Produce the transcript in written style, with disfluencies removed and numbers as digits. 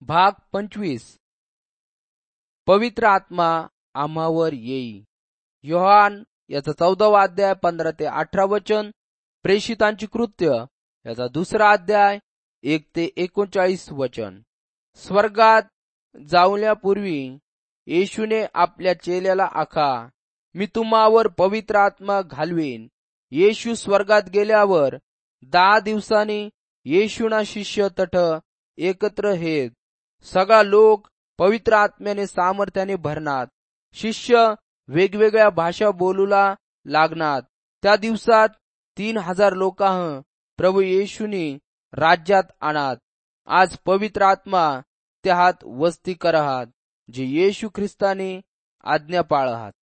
भाग 25. पवित्र आत्मा आम्हावर येई. योहान याचा 14वा अध्याय 15 ते 18 वचन. प्रेषितांची कृत्य याचा 2रा अध्याय 1 ते 39 वचन. स्वर्गात जाऊल्यापूर्वी येशूने आपल्या चेल्याला आखा, मी तुम्हावर पवित्र आत्मा घालवीन. येशू स्वर्गात गेल्यावर 10 दिवसांनी येशूना शिष्य तठ एकत्र हेत. सगळा लोक पवित्र आत्म्याने सामर्थ्याने भरणार. शिष्य वेगवेगळ्या भाषा बोलूला लागणार. त्या दिवसात 3000 लोकांह प्रभू येशूनी राज्यात आणत. आज पवित्र आत्मा त्या हात वस्ती करहात, जे येशू ख्रिस्ताने आज्ञा पाळहात.